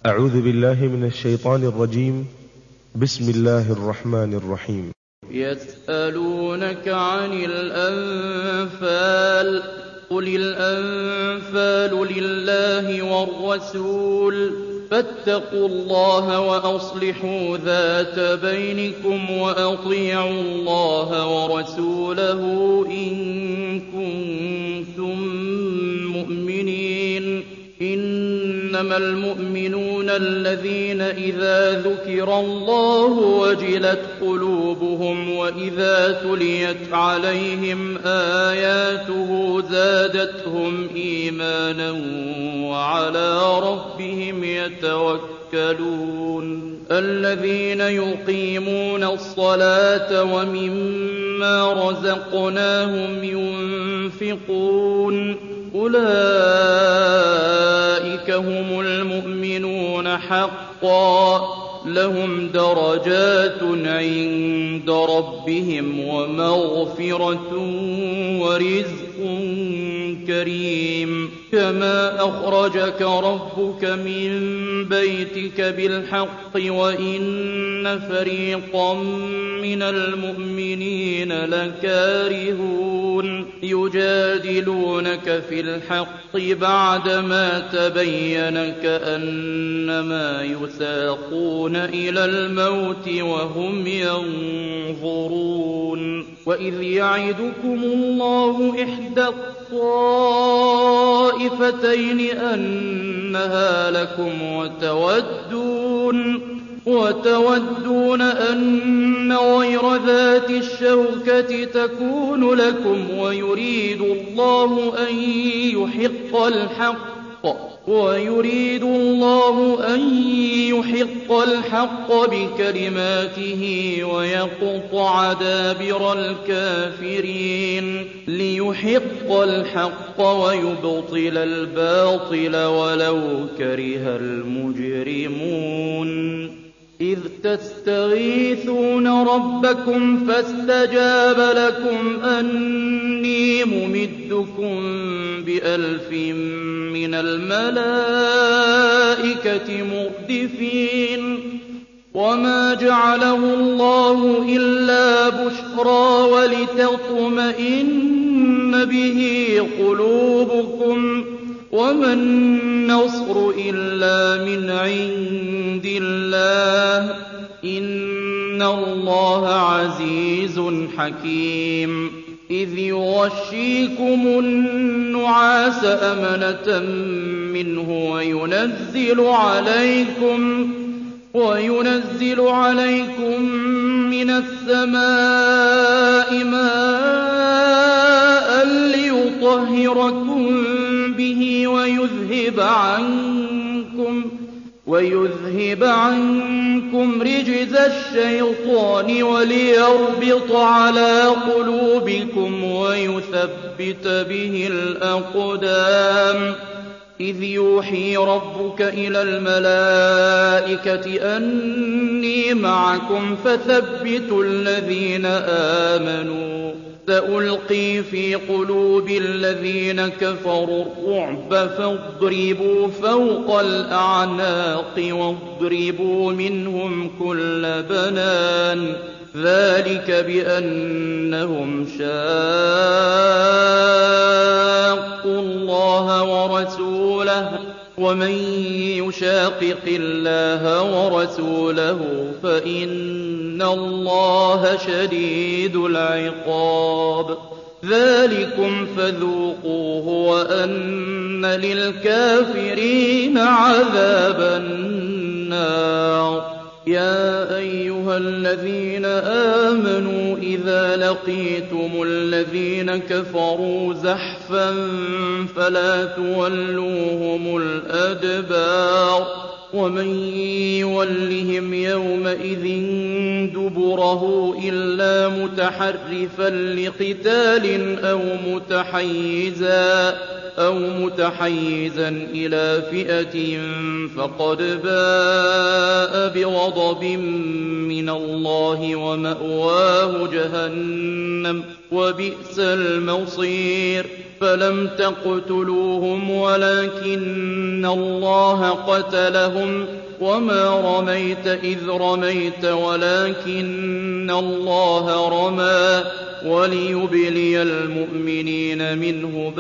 أعوذ بالله من الشيطان الرجيم. بسم الله الرحمن الرحيم. يسألونك عن الأنفال قل الأنفال لله والرسول فاتقوا الله وأصلحوا ذات بينكم وأطيعوا الله ورسوله إن كنتم مؤمنين. إنما المؤمنون الذين إذا ذكر الله وجلت قلوبهم وإذا تليت عليهم آياته زادتهم إيمانا وعلى ربهم يتوكلون. الذين يقيمون الصلاة ومما رزقناهم ينفقون أولئك هم المؤمنون حقا لهم درجات عند ربهم ومغفرة ورزق كريم. كما أخرجك ربك من بيتك بالحق وإن فريقا من المؤمنين لكارهون. يجادلونك في الحق بعدما تبين كأنما يساقون إلى الموت وهم ينظرون. وإذ يعدكم الله إحدى الطائفتين أنها لكم وتودون أن غير ذات الشوكة تكون لكم ويريد الله أن يحق الحق بكلماته ويقطع دابر الكافرين. ليحق الحق ويبطل الباطل ولو كره المجرمون. إذ تستغيثون ربكم فاستجاب لكم أني ممدكم ب1000 من الملائكة مردفين. وما جعله الله إلا بشرى ولتطمئن به قلوبكم وما النصر إلا من عند الله إن الله عزيز حكيم. إذ يغشيكم النعاس أمنة منه وينزل عليكم من السماء ماء ليطهركم به ويذهب عنكم رجز الشيطان وليربط على قلوبكم ويثبت به الأقدام. إذ يوحي ربك إلى الملائكة أني معكم فثبتوا الذين آمنوا. سألقي في قلوب الذين كفروا الرعب فاضربوا فوق الأعناق واضربوا منهم كل بنان. ذلك بأنهم شاقوا الله ورسوله ومن يشاقق الله ورسوله فإن الله شديد العقاب. ذلكم فذوقوه وأن للكافرين عذاب النار. يا أيها الذين آمنوا إذا لقيتم الذين كفروا زحفا فلا تولوهم الأدبار. ومن يولهم يومئذ دبره إلا متحرفا لقتال أو متحيزا إلى فئة فقد باء بغضب من الله ومأواه جهنم وبئس المصير. فلم تقتلوهم ولكن الله قتلهم وما رميت إذ رميت ولكن الله رمى وليبلي المؤمنين منه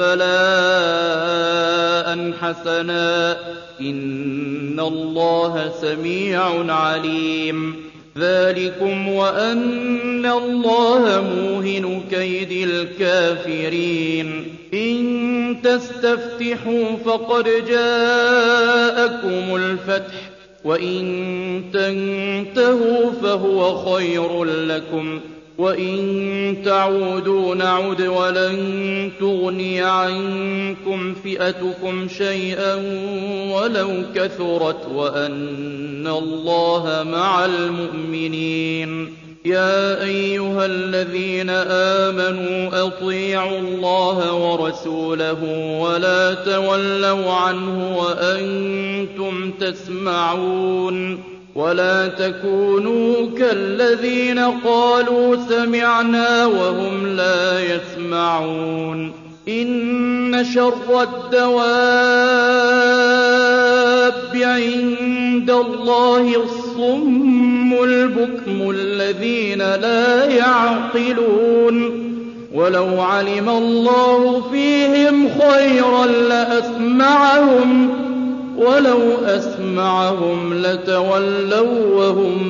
بلاء حسنا إن الله سميع عليم ذلكم وأن الله موهن كيد الكافرين إن تستفتحوا فقد جاءكم الفتح وإن تنتهوا فهو خير لكم وإن تعودوا نعد ولن تغني عنكم فئتكم شيئا ولو كثرت وأن الله مع المؤمنين يا أيها الذين آمنوا أطيعوا الله ورسوله ولا تولوا عنه وأنتم تسمعون ولا تكونوا كالذين قالوا سمعنا وهم لا يسمعون إن شر الدواب عند الله الصم البكم الذين لا يعقلون ولو علم الله فيهم خيرا لأسمعهم ولو أسمعهم لتولوا وهم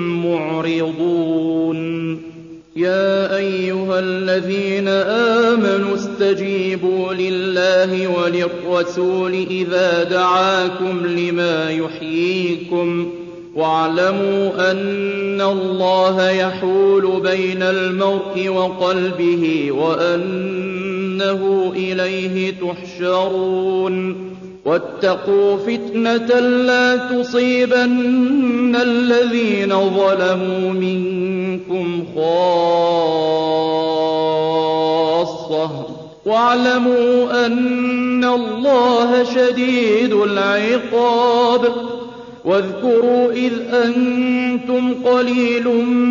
معرضون يا أيها الذين آمنوا استجيبوا لله وللرسول إذا دعاكم لما يحييكم واعلموا أن الله يحول بين المرء وقلبه وأنه إليه تحشرون واتقوا فتنة لا تصيبن الذين ظلموا منكم خاصة واعلموا أن الله شديد العقاب واذكروا إذ أنتم قليل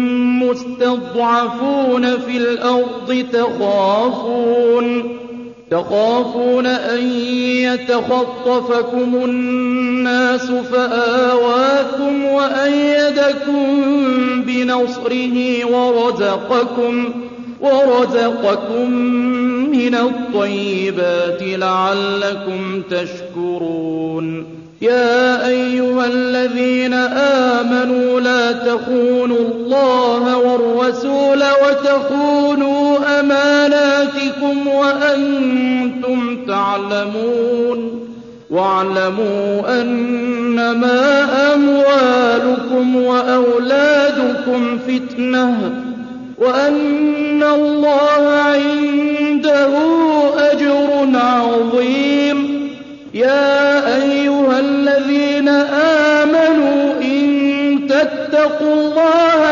مستضعفون في الأرض تخافون أن يتخطفكم الناس فآواكم وأيدكم بنصره ورزقكم من الطيبات لعلكم تشكرون يا أيها الذين آمنوا لا تخونوا الله والرسول وتخونوا أماناتكم وأنتم تعلمون واعلموا أنما أموالكم وأولادكم فتنة وأن الله عنده أجر عظيم يا أيها الذين آمنوا إن تتقوا الله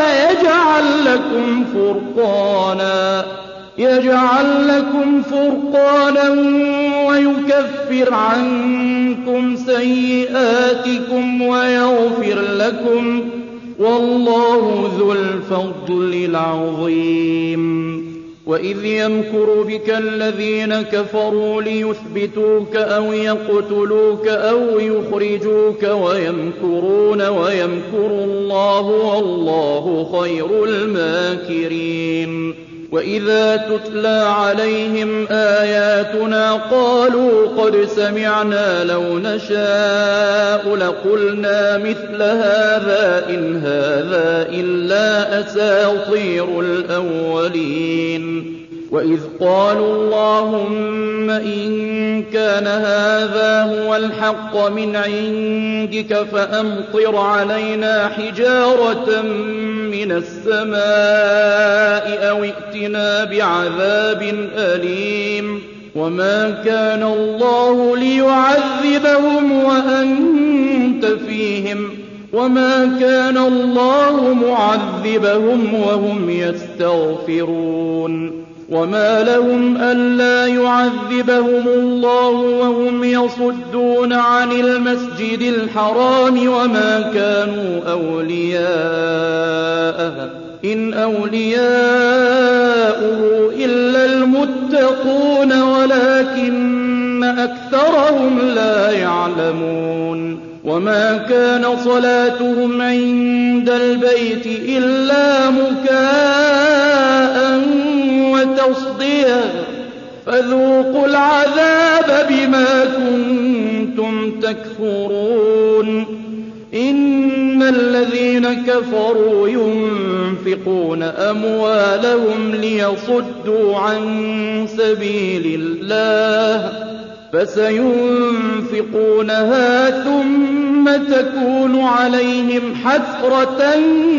يجعل لكم فرقانا ويكفر عنكم سيئاتكم ويغفر لكم والله ذو الفضل العظيم وإذ يمكر بك الذين كفروا ليثبتوك أو يقتلوك أو يخرجوك ويمكرون ويمكر الله والله خير الماكرين وإذا تتلى عليهم آياتنا قالوا قد سمعنا لو نشاء لقلنا مثل هذا إن هذا إلا أساطير الأولين وإذ قالوا اللهم إن كان هذا هو الحق من عندك فأمطر علينا حجارة من السماء أو ائتنا بعذاب أليم وما كان الله ليعذبهم وأنت فيهم وما كان الله معذبهم وهم يستغفرون وما لهم ألا يعذبهم الله وهم يصدون عن المسجد الحرام وما كانوا أولياءه إن أولياؤه إلا المتقون ولكن أكثرهم لا يعلمون وما كان صلاتهم عند البيت إلا مكاء وتصديا فذوقوا العذاب بما كنتم تكفرون إن الذين كفروا ينفقون أموالهم ليصدوا عن سبيل الله فسينفقونها ثم تكون عليهم حسرة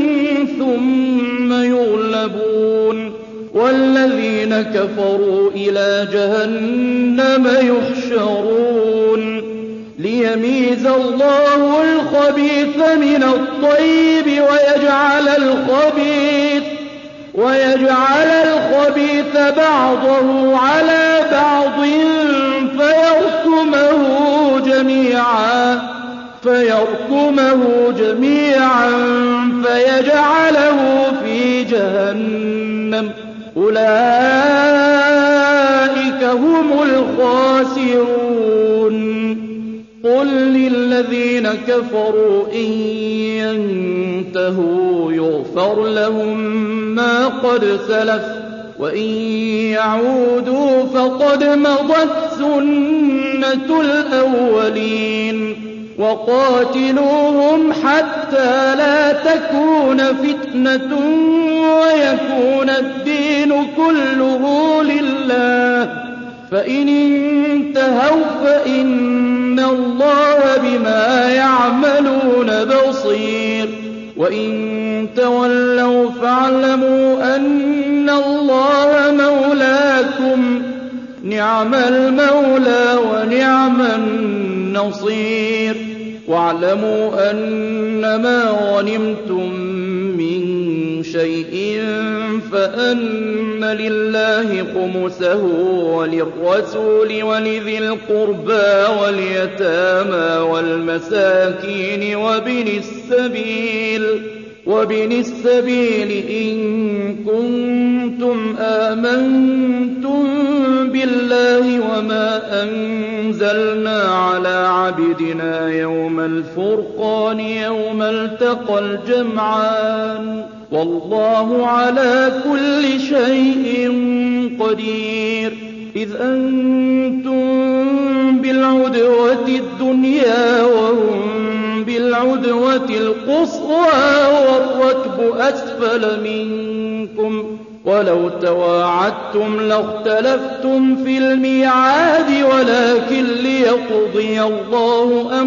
ثم يغلبون والذين كفروا إلى جهنم يحشرون ليميز الله الخبيث من الطيب ويجعل الخبيث بعضه على بعض فيركمه جميعا فيجعله في جهنم أولئك هم الخاسرون قل للذين كفروا إن ينتهوا يغفر لهم ما قد سلف وإن يعودوا فقد مضت سنة الأولين وقاتلوهم حتى لا تكون فتنة ويكون الدين كله لله فإن انتهوا فإن الله بما يعملون بصير وإن تولوا فاعلموا أن الله مولاكم نعم المولى ونعم النصير واعلموا أنما غنمتم من شيء فأن لله خمسه وللرسول ولذي القربى واليتامى والمساكين وابن السبيل إن كنتم آمنتم بالله وما أنزلنا على عبدنا يوم الفرقان يوم التقى الجمعان والله على كل شيء قدير إذ أنتم بالعدوة الدنيا وهم بالعدوة القصوى والركب أسفل منكم ولو تواعدتم لاختلفتم في الميعاد ولكن ليقضي الله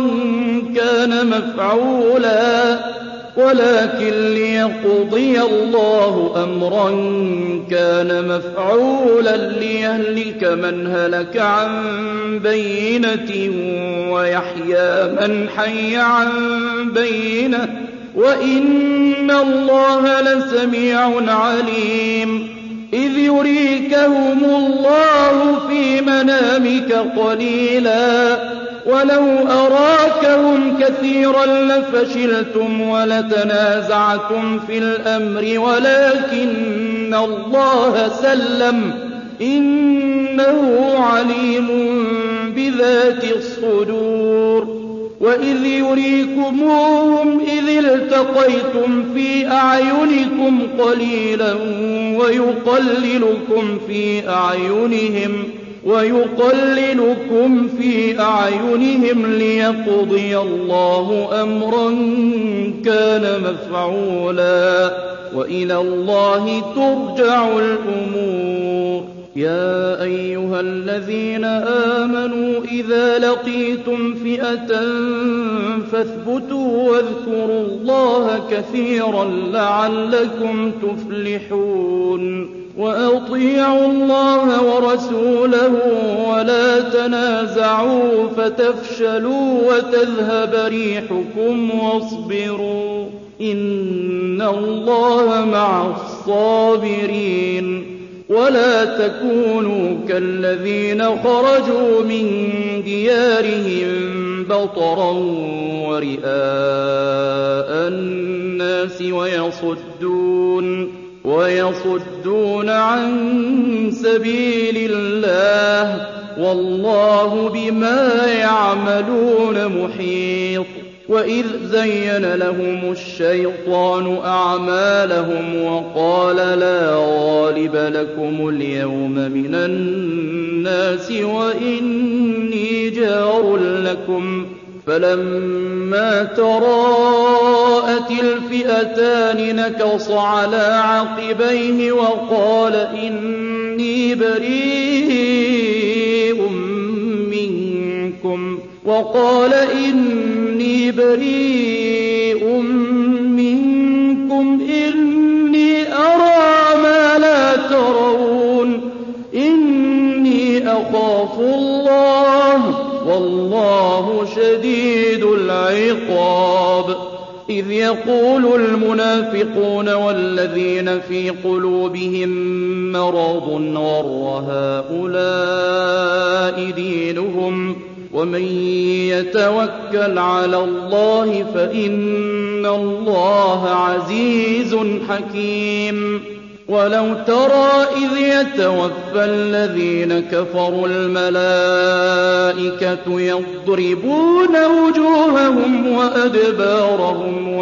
أمرا كان مفعولا ليهلك من هلك عن بينة ويحيى من حي عن بينة وإن الله لسميع عليم إذ يريكهم الله في منامك قليلا ولو أراكهم كثيرا لفشلتم ولتنازعتم في الأمر ولكن الله سلم إنه عليم بذات الصدور وإذ يريكموهم إذ التقيتم في أعينكم قليلا ويقللكم في أعينهم ليقضي الله أمرا كان مفعولا وإلى الله ترجع الأمور يا أيها الذين آمنوا إذا لقيتم فئة فاثبتوا واذكروا الله كثيرا لعلكم تفلحون وأطيعوا الله ورسوله ولا تنازعوا فتفشلوا وتذهب ريحكم واصبروا إن الله مع الصابرين ولا تكونوا كالذين خرجوا من ديارهم بطرا ورئاء الناس ويصدون عن سبيل الله والله بما يعملون محيط. وإذ زين لهم الشيطان أعمالهم وقال لا غالب لكم اليوم من الناس وإني جار لكم فلما تراءت الفئتان نكص على عقبيه وقال إني بريء منكم إني أرى ما لا ترون إني أخاف الله والله شديد العقاب. إذ يقول المنافقون والذين في قلوبهم مرض غر هؤلاء دينهم ومن يتوكل على الله فإن الله عزيز حكيم. ولو ترى إذ يتوفى الذين كفروا الملائكة يضربون وجوههم وأدبارهم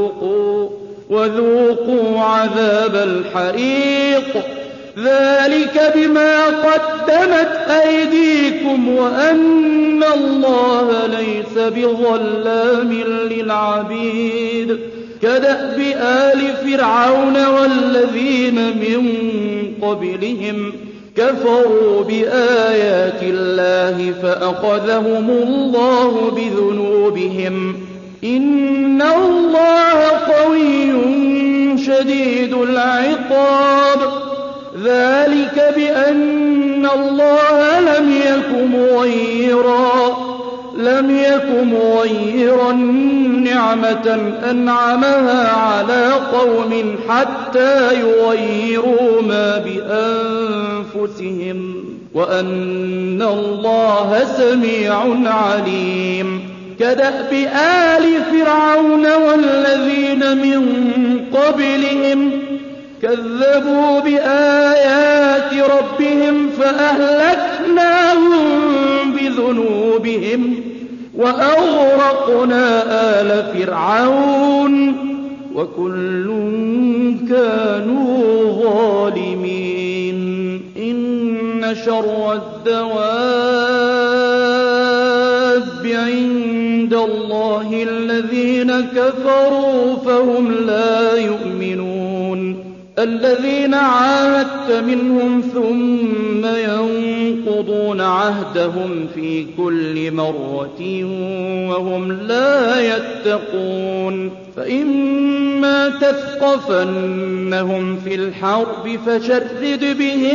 وذوقوا عذاب الحريق ذلك بما قدمت أيديكم وأن الله ليس بظلام للعبيد. كدأب آل فرعون والذين من قبلهم كفروا بآيات الله فأخذهم الله بذنوبهم إن الله قوي شديد العقاب. ذلك بأن الله لم يك مغيرا نعمة أنعمها على قوم حتى يغيروا ما بأنفسهم وأن الله سميع عليم. كدأب آل فرعون والذين من قبلهم كذبوا بآيات ربهم فأهلكناهم بذنوبهم وأغرقنا آل فرعون وكل كانوا ظالمين. إن شر الدواب عند الله الذين كفروا فهم لا يؤمنون. الذين عاهدت منهم ثم ينقضون عهدهم في كل مرة وهم لا يتقون. فإما تثقفنهم في الحرب فشرد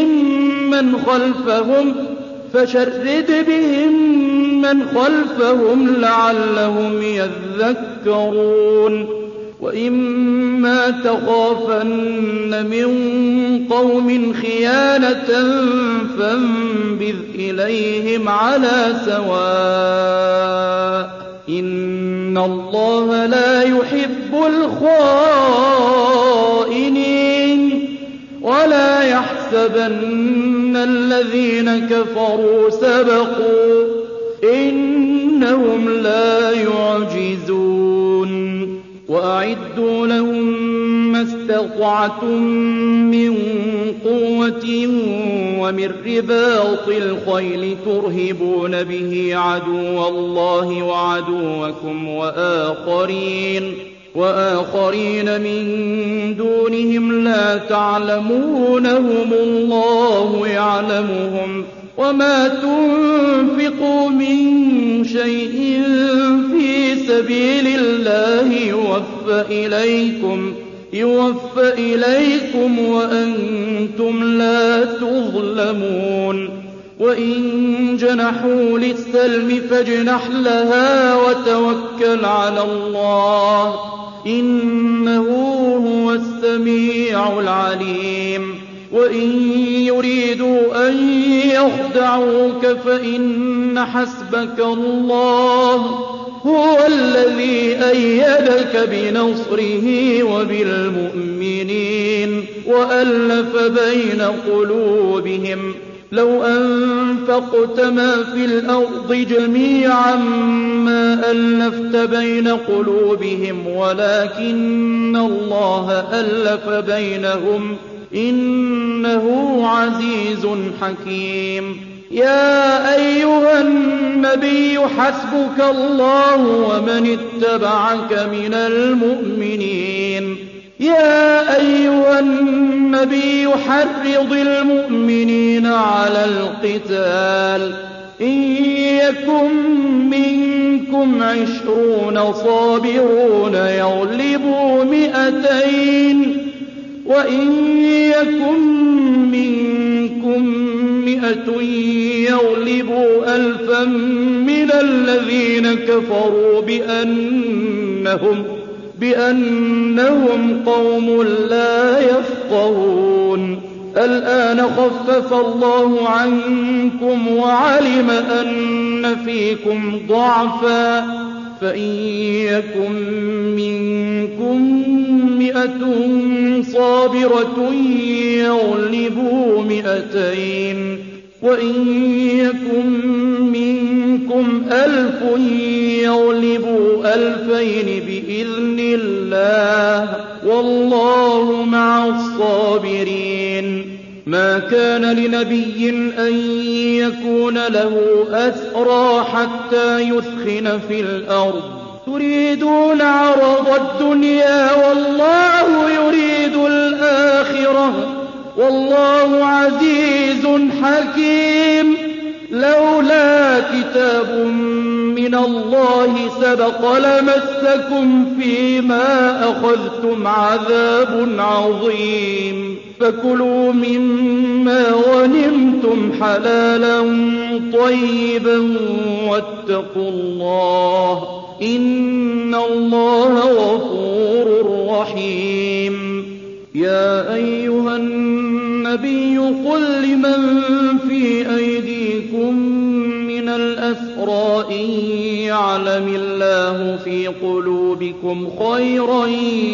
بهم من خلفهم لعلهم يذكرون. وإما تخافن من قوم خيانة فانبذ إليهم على سواء إن الله لا يحب الخائنين. ولا يحسبن الذين كفروا سبقوا إنهم لا يعجزون. وأعدوا لهم ما استطعتم من قوة ومن رباط الخيل ترهبون به عدو الله وعدوكم وآخرين من دونهم لا تعلمونهم الله يعلمهم. وما تنفقوا من شيء في سبيل الله يوفى إليكم وأنتم لا تظلمون. وإن جنحوا للسلم فاجنح لها وتوكل على الله إنه هو السميع العليم. وإن يريدوا أن يخدعوك فإن حسبك الله هو الذي أيدك بنصره وبالمؤمنين وألف بين قلوبهم لو أنفقت ما في الأرض جميعا ما ألفت بين قلوبهم ولكن الله ألف بينهم إنه عزيز حكيم. يا أيها النبي حسبك الله ومن اتبعك من المؤمنين. يا أيها النبي حرض المؤمنين على القتال إن يكن منكم 20 صابرون يغلبوا 200 وإن يكن منكم 100 يغلبوا 1000 من الذين كفروا بأنهم قوم لا يفقهون. الآن خفف الله عنكم وعلم أن فيكم ضعفا فإن يكن منكم 100 صابرة يغلبوا 200 وإن يكن منكم 1000 يغلبوا 2000 بإذن الله والله مع الصابرين. ما كان لنبي أن يكون له أسرى حتى يثخن في الأرض تريدون عرض الدنيا والله يريد الآخرة والله عزيز حكيم. لولا كتاب من الله سبق لمسكم فيما أخذتم عذاب عظيم. فكلوا مما غنمتم حلالا طيبا واتقوا الله إن الله غفور رحيم. يا أيها النبي قل لمن في أيديكم من الأسرى إن يعلم الله في قلوبكم خيرا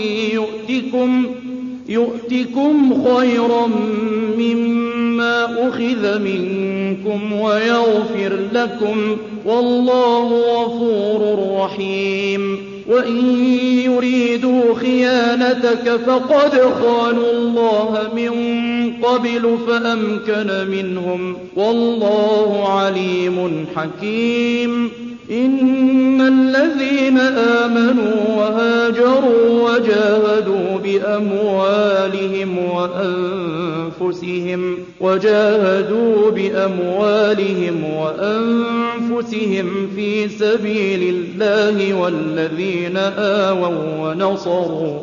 يؤتكم خيرا مما أخذ منكم ويغفر لكم والله غفور رحيم. وإن يريدوا خيانتك فقد خانوا الله من قبل فأمكن منهم والله عليم حكيم. إن الذين آمنوا وهاجروا وجاهدوا بأموالهم وأنفسهم في سبيل الله والذين آووا ونصروا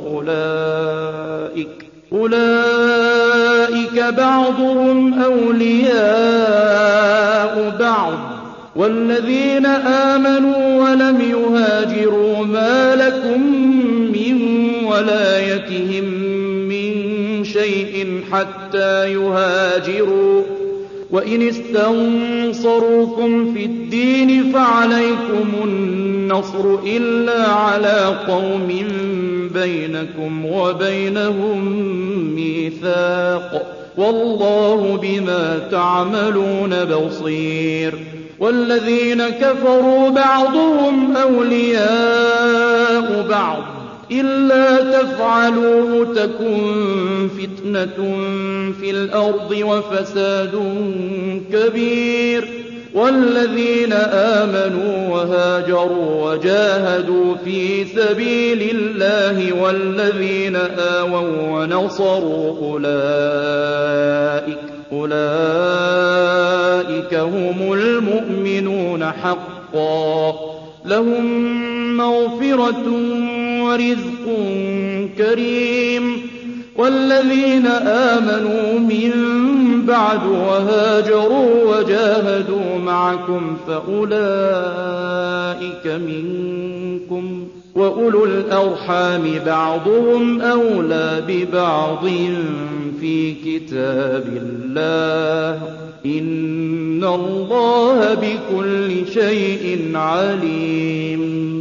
أولئك بعضهم أولياء بعض والذين آمنوا ولم يهاجروا ما لكم من ولايتهم من شيء حتى يهاجروا وإن استنصروكم في الدين فعليكم النصر إلا على قوم بينكم وبينهم ميثاق والله بما تعملون بصير. والذين كفروا بعضهم أولياء بعض إلا تفعلوه تكن فتنة في الأرض وفساد كبير. والذين آمنوا وهاجروا وجاهدوا في سبيل الله والذين آووا ونصروا أولئك هم المؤمنون حقا لهم مغفرة ورزق كريم. والذين آمنوا من بعد وهاجروا وجاهدوا معكم فأولئك منكم وَأُولُو الْأَرْحَامِ بَعْضُهُمْ أَوْلَىٰ بِبَعْضٍ فِي كِتَابِ اللَّهِ ۗ إِنَّ اللَّهَ بِكُلِّ شَيْءٍ عَلِيمٌ